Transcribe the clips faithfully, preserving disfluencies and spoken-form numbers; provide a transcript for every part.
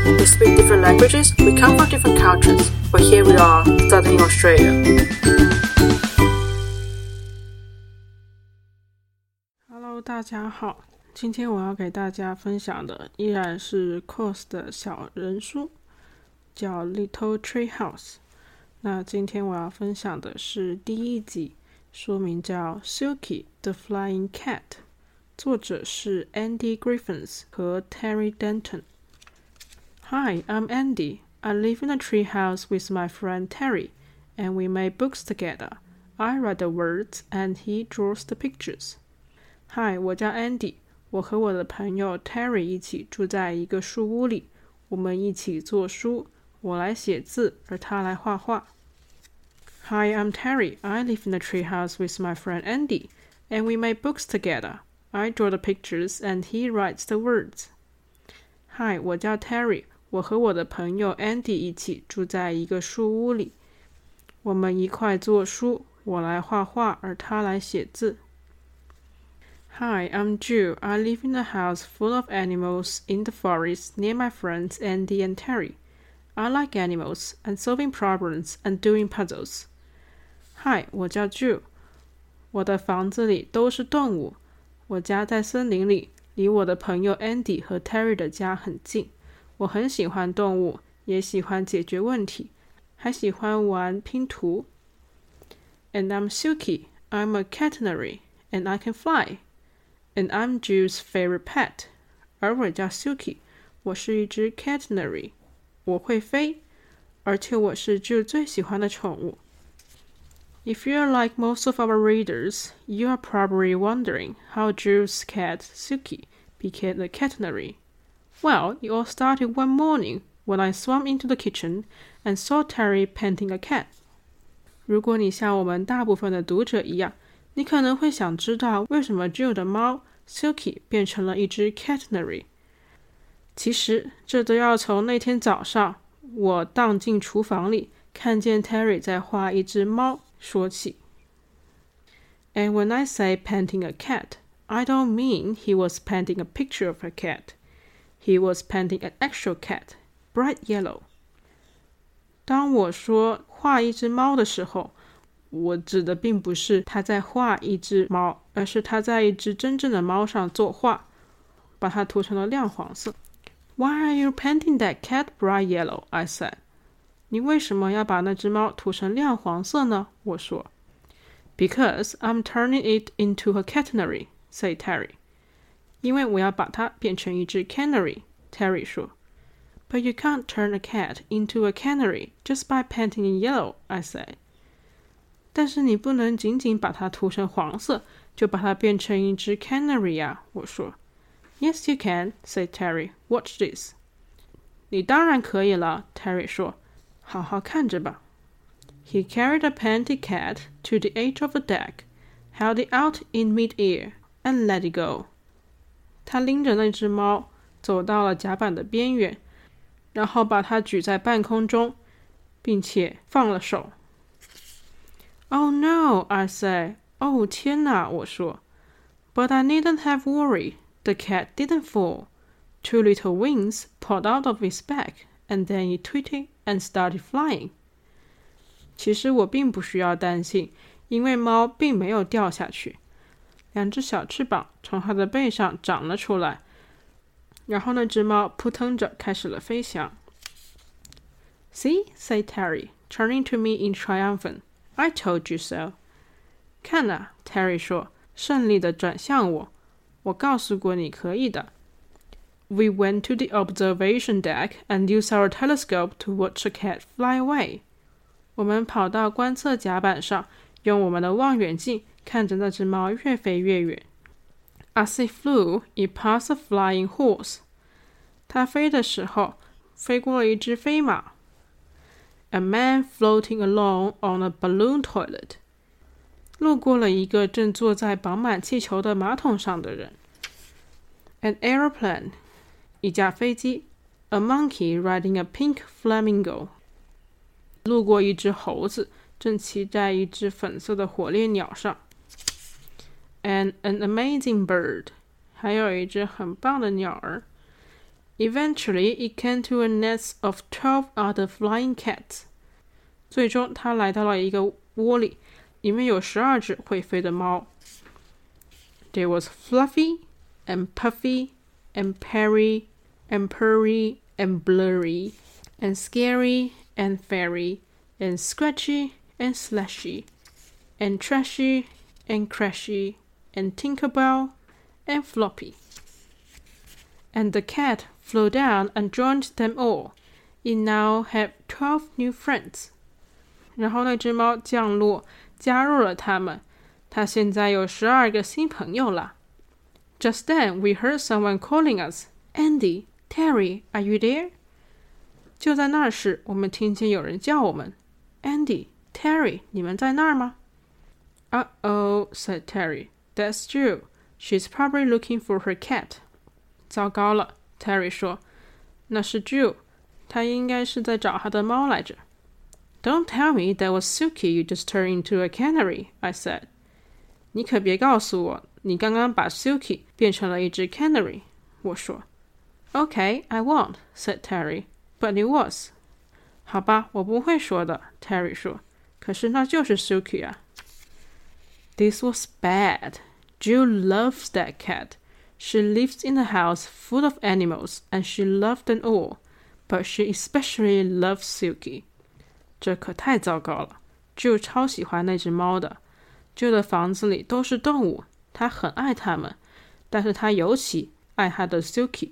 We speak different languages, we come from different cultures, but here we are, studying in Australia. Hello， 大家好，今天我要给大家分享的依然是 Course 的小人书，叫 Little Tree House。那今天我要分享的是第一集，书名叫 Silky the Flying Cat， 作者是 Andy Griffiths 和 Terry Denton。Hi, I'm Andy. I live in a tree house with my friend Terry, and we make books together. I write the words, and he draws the pictures. Hi, 我叫 Andy. 我和我的朋友 Terry 一起住在一个树屋里，我们一起做书，我来写字，而他来画画。Hi, I'm Terry. I live in a tree house with my friend Andy, and we make books together. I draw the pictures, and he writes the words. Hi, 我叫 Terry.我和我的朋友 Andy 一起住在一个树屋里，我们一块做书，我来画画，而他来写字。Hi, I'm Jill. I live in a house full of animals in the forest near my friends Andy and Terry. I like animals and solving problems and doing puzzles. Hi, 我叫 Jill. 我的房子里都是动物，我家在森林里，离我的朋友 Andy 和 Terry 的家很近。我很喜欢动物，也喜欢解决问题，还喜欢玩拼图。And I'm Silky. I'm a catenary, and I can fly. And I'm Jill's favorite pet. 而我叫 Silky， 我是一只 catenary， 我会飞，而且我是 Jill 最喜欢的宠物。If you're like most of our readers, you are probably wondering how Jill's cat, Silky, became a catenary.Well, it all started one morning when I swam into the kitchen and saw Terry painting a cat. 如果你像我们大部分的读者一样，你可能会想知道为什么 Jill 的猫 Silky 变成了一只 catenary。其实这都要从那天早上我荡进厨房里看见 Terry 在画一只猫说起。And when I say painting a cat, I don't mean he was painting a picture of a cat.He was painting an actual cat, bright yellow. 当我说画一只猫的时候，我指的并不是他在画一只猫，而是他在一只真正的猫上作画，把它涂成了亮黄色。Why are you painting that cat bright yellow? I said. 你为什么要把那只猫涂成亮黄色呢？我说。Because I'm turning it into a catenary, said Terry.因为我要把它变成一只 canary, Terry 说。But you can't turn a cat into a canary just by painting in yellow, I said. 但是你不能仅仅把它涂成黄色，就把它变成一只 canary 呀，我说。Yes, you can, said Terry. Watch this. 你当然可以了， Terry 说。好好看着吧。He carried a painted cat to the edge of the deck, held it out in mid-air, and let it go.他拎着那只猫走到了甲板的边缘，然后把它举在半空中，并且放了手。Oh no, I say. 哦，天哪，我说。But I needn't have worry. The cat didn't fall. Two little wings popped out of its back, and then it twittered and started flying. 其实我并不需要担心，因为猫并没有掉下去。两只小翅膀从它的背上长了出来，然后那只猫扑腾着开始了飞翔。See, said Terry, turning to me in triumphant. I told you so. 看啊 Terry 说，胜利地转向我，我告诉过你可以的。We went to the observation deck and used our telescope to watch the cat fly away. 我们跑到观测甲板上，用我们的望远镜看着那只猫越飞越远。As it flew, it passed a flying horse. 它飞的时候，飞过了一只飞马。A man floating along on a balloon toilet. 路过了一个正坐在绑满气球的马桶上的人。An aeroplane. 一架飞机。A monkey riding a pink flamingo. 路过一只猴子，正骑在一只粉色的火烈鸟上。And an amazing bird. 还有一只很棒的鸟儿。 Eventually, it came to a nest of twelve other flying cats. 最终，它来到了一个窝里，里面有十二只会飞的猫。There was Fluffy, and Puffy, and Perry, and Purry, and Blurry, and Scary, and Fairy, and Scratchy, and Slashy, and Trashy, and Crashy, and Tinkerbell, and Floppy. And the cat flew down and joined them all. It now had twelve new friends. 然后那只猫降落，加入了他们。它现在有十二个新朋友了。Just then, we heard someone calling us. Andy, Terry, are you there? 就在那时，我们听见有人叫我们。Andy, Terry, 你们在那儿吗？ Uh-oh, said Terry. That's Jill. She's probably looking for her cat. 糟糕了 ，Terry 说，那是 Jill， 她应该是在找她的猫来着。Don't tell me that was Silky you just turned into a canary, I said. 你可别告诉我，你刚刚把 Silky 变成了一只 canary， 我说。Okay, I won't, said Terry, but it was. 好吧，我不会说的 ，Terry 说。可是那就是 Silky 啊。This was bad. Jill loves that cat. She lives in a house full of animals, and she loved them all, but she especially loves Silky. 这可太糟糕了。Jill 超喜欢那只猫的。Jill 的房子里都是动物，她很爱它们，但是她尤其爱她的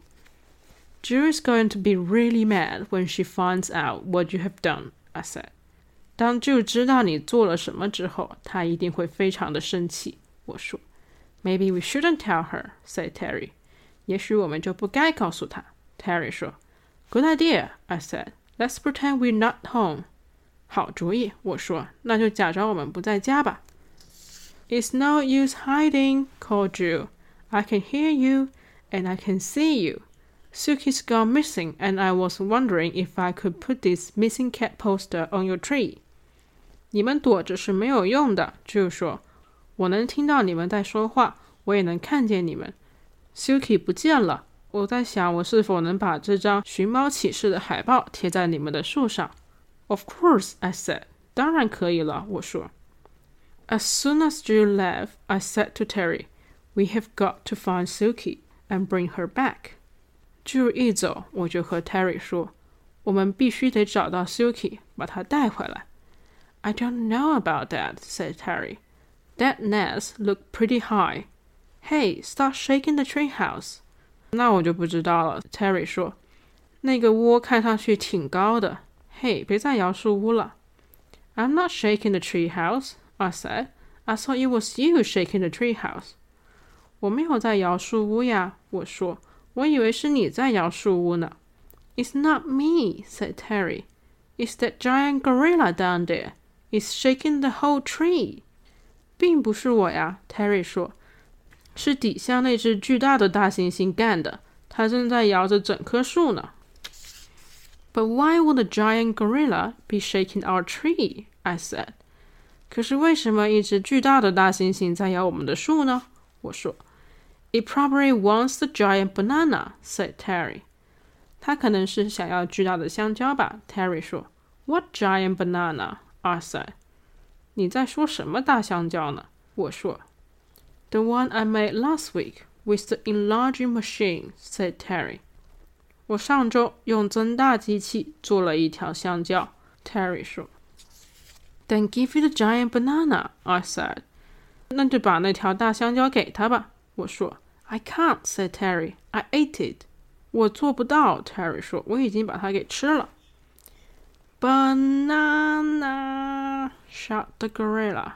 Silky。Jill is going to be really mad when she finds out what you have done, I said. 当 Jill 知道你做了什么之后，她一定会非常的生气。我说。Maybe we shouldn't tell her, said Terry. 也许我们就不该告诉她。Terry 说。Good idea, I said. Let's pretend we're not home. 好主意，我说，那就假装我们不在家吧。It's no use hiding, called Jill. I can hear you, and I can see you. Silky's gone missing, and I was wondering if I could put this missing cat poster on your tree. 你们躲着是没有用的， Jill 说。我能听到你们在说话，我也能看见你们。Silky 不见了，我在想我是否能把这张寻猫启事的海报贴在你们的树上。Of course, I said. 当然可以了，我说。As soon as Jill left, I said to Terry, We have got to find Silky and bring her back. Jill 一走，我就和 Terry 说，我们必须得找到 Silky， 把她带回来。I don't know about that, said Terry.That nest looked pretty high. Hey, start shaking the treehouse. 那我就不知道了 Terry 说。那个窝看上去挺高的。嘿，别再摇树屋了。I'm not shaking the treehouse, I said. I thought it was you shaking the treehouse. 我没有在摇树屋呀，我说。我以为是你在摇树屋呢。It's not me, said Terry. It's that giant gorilla down there. It's shaking the whole tree.并不是我呀 Terry 说，是底下那只巨大的大猩猩干的，它正在摇着整棵树呢。But why would a giant gorilla be shaking our tree? I said. 可是为什么一只巨大的大猩猩在摇我们的树呢？我说。It probably wants the giant banana, said Terry. 它可能是想要巨大的香蕉吧 Terry 说。What giant banana? I said.你在说什么大香蕉呢？我说。The one I made last week with the enlarging machine, said Terry. 我上周用增大机器做了一条香蕉 Terry 说。Then give it a giant banana, I said. 那就把那条大香蕉给他吧，我说。I can't, said Terry. I ate it. 我做不到 Terry 说，我已经把它给吃了。Banana, shouted the gorilla.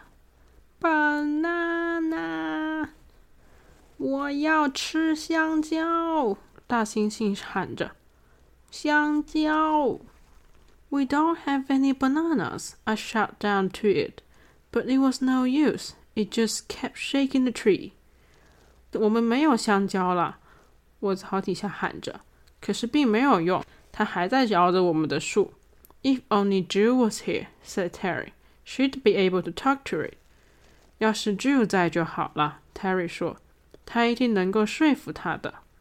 Banana, 我要吃香蕉，大猩猩喊着。香蕉。We don't have any bananas, I shouted down to it, but it was no use. It just kept shaking the tree. 我们没有香蕉了，我朝底下喊着，可是并没有用，它还在摇着我们的树。If only Jill was here, said Terry. She'd be able to talk to it. 要是 Jill 在就好了 Terry 说，他一定能够说服他的。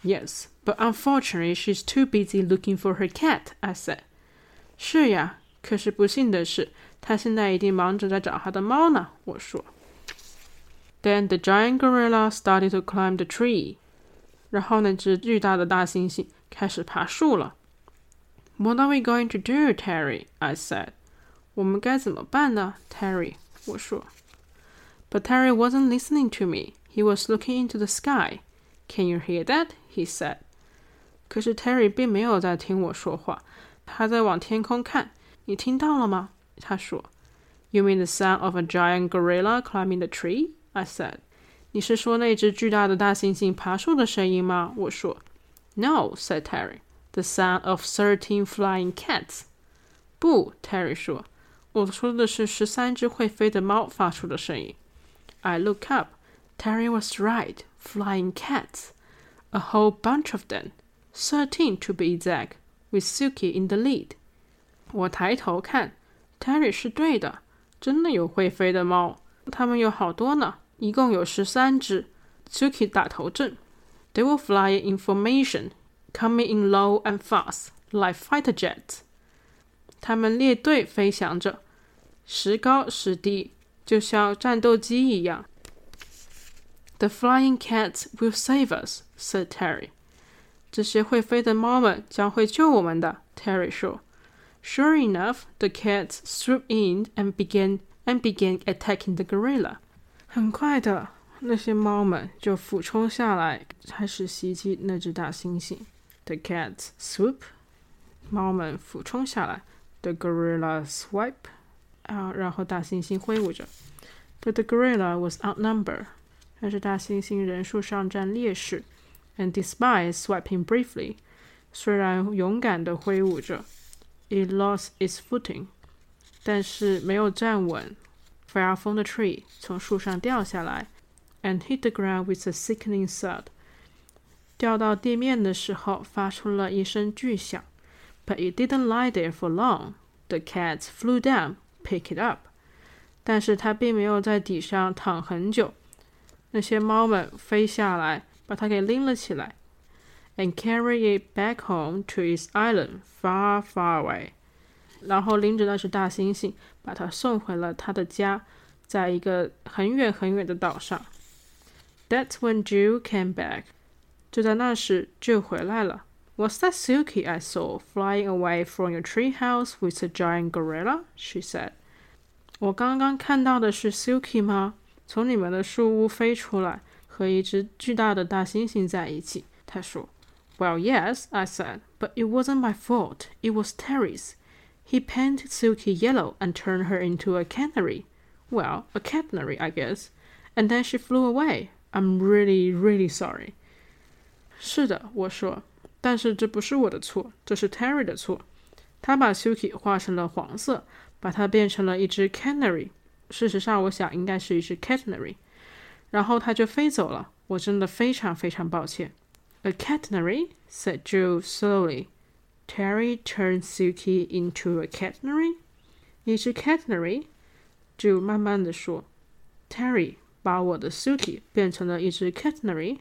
Yes, but unfortunately she's too busy looking for her cat, I said. 是呀，可是不幸的是，她现在一定忙着在找她的猫呢，我说。Then the giant gorilla started to climb the tree. 然后那只巨大的大猩猩开始爬树了。What are we going to do, Terry? I said. 我们该怎么办呢 Terry? 我说。But Terry wasn't listening to me. He was looking into the sky. Can you hear that? He said. 可是 Terry 并没有在听我说话，他在往天空看。你听到了吗？他说。You mean the sound of a giant gorilla climbing the tree? I said. 你是说那只巨大的大猩猩爬树的声音吗？我说。No, said Terry. The sound of thirteen flying cats. 不 Terry 说，我说的是十三只会飞的猫发出的声音。I look up. Terry was right. Flying cats. A whole bunch of them. Thirteen to be exact, with Suki in the lead. 我抬头看 Terry 是对的，真的有会飞的猫，它们有好多呢，一共有十三只。Suki 打头阵。They were flying in formation, coming in low and fast, like fighter jets. 它们列队飞翔着，时高时低，就像战斗机一样。The flying cats will save us, said Terry. 这些会飞的猫们将会救我们的 Terry 说。Sure enough, the cats swooped in and began, and began attacking the gorilla. 很快的，那些猫们就俯冲下来，开始袭击那只大猩猩。The cats swoop. 猫们俯冲下来。The gorilla swipe. 啊，然后大猩猩挥舞着。But the gorilla was outnumbered. 但是大猩猩人数上占劣势。And despite swiping briefly, 虽然勇敢地挥舞着 it lost its footing, 但是没有站稳 fell from the tree, 从树上掉下来 and hit the ground with a sickening thud. 掉到地面的时候发出了一声巨响 But it didn't lie there for long. The cats flew down, picked it up. 但是它并没有在底上躺很久，那些猫们飞下来把它给拎了起来 and carry it back home to its island far, far away. 然后拎着那只大猩猩把它送回了它的家，在一个很远很远的岛上。That's when Jill came back. 就在那时 Jill 回来了。Was that Suki I saw flying away from your treehouse with a giant gorilla? She said. 我刚刚看到的是 Suki 吗？从你们的树屋飞出来，和一只巨大的大猩猩在一起。她说。Well, yes, I said, but it wasn't my fault. It was Terry's. He painted Suki yellow and turned her into a canary. Well, a canary, I guess. And then she flew away. I'm really, really sorry. 是的，我说，但是这不是我的错，这是 Terry 的错。他把 Suki 画成了黄色，把它变成了一只 canary。事实上，我想应该是一只 canary。然后它就飞走了。我真的非常非常抱歉。A canary? Said Jill slowly. Terry turned Suki into a canary? 一只 canary? Jill 慢慢地说。Terry 把我的 Suki 变成了一只 canary?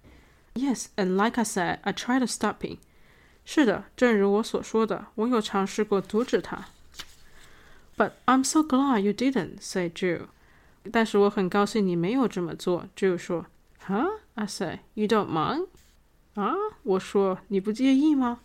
Yes, and like I said, I tried to stop him. 是的，正如我所说的，我有尝试过阻止他。But I'm so glad you didn't, said Jill. 但是我很高兴你没有这么做 Jill 说。Huh? I said, you don't mind? 啊，我说，你不介意吗？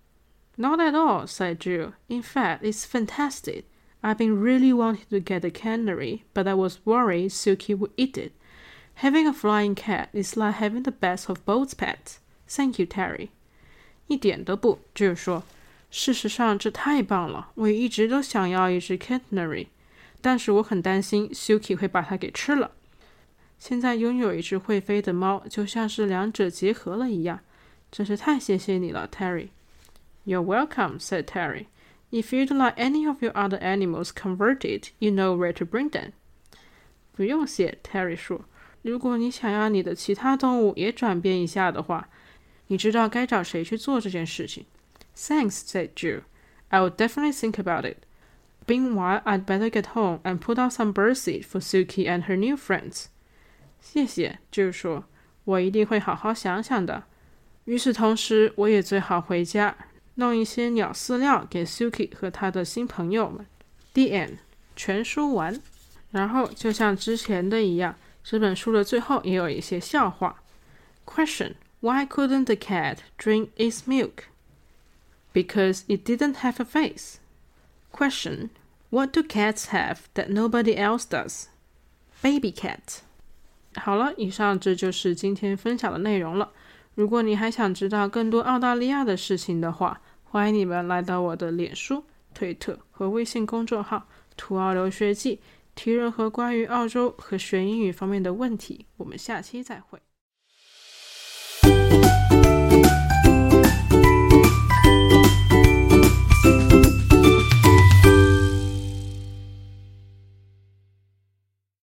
Not at all, said Jill. In fact, it's fantastic. I've been really wanting to get a canary, but I was worried Suki would eat it. Having a flying cat is like having the best of both pets. Thank you, Terry. 一点都不 Jill 说。事实上，这太棒了，我一直都想要一只 canary， 但是我很担心 Suki 会把它给吃了。现在拥有一只会飞的猫，就像是两者结合了一样。真是太谢谢你了 Terry. You're welcome, said Terry. If you'd like any of your other animals converted, you know where to bring them. 不用谢 Terry 说，如果你想要你的其他动物也转变一下的话，你知道该找谁去做这件事情。Thanks, said Jill. I will definitely think about it. Meanwhile, I'd better get home and put out some birdseed for Suki and her new friends. 谢谢 Jill 说，我一定会好好想想的。 与此同时，我也最好回家弄一些鸟饲料给 Suki 和他的新朋友们。 The end， 全书完。然后就像之前的一样，这本书的最后也有一些笑话。 Question: Why couldn't the cat drink its milk? Because it didn't have a face. Question: What do cats have that nobody else does? Baby cat. 好了，以上这就是今天分享的内容了。如果你还想知道更多澳大利亚的事情的话，欢迎你们来到我的脸书、推特和微信公众号土澳留学记，提任何关于澳洲和学英语方面的问题。我们下期再会。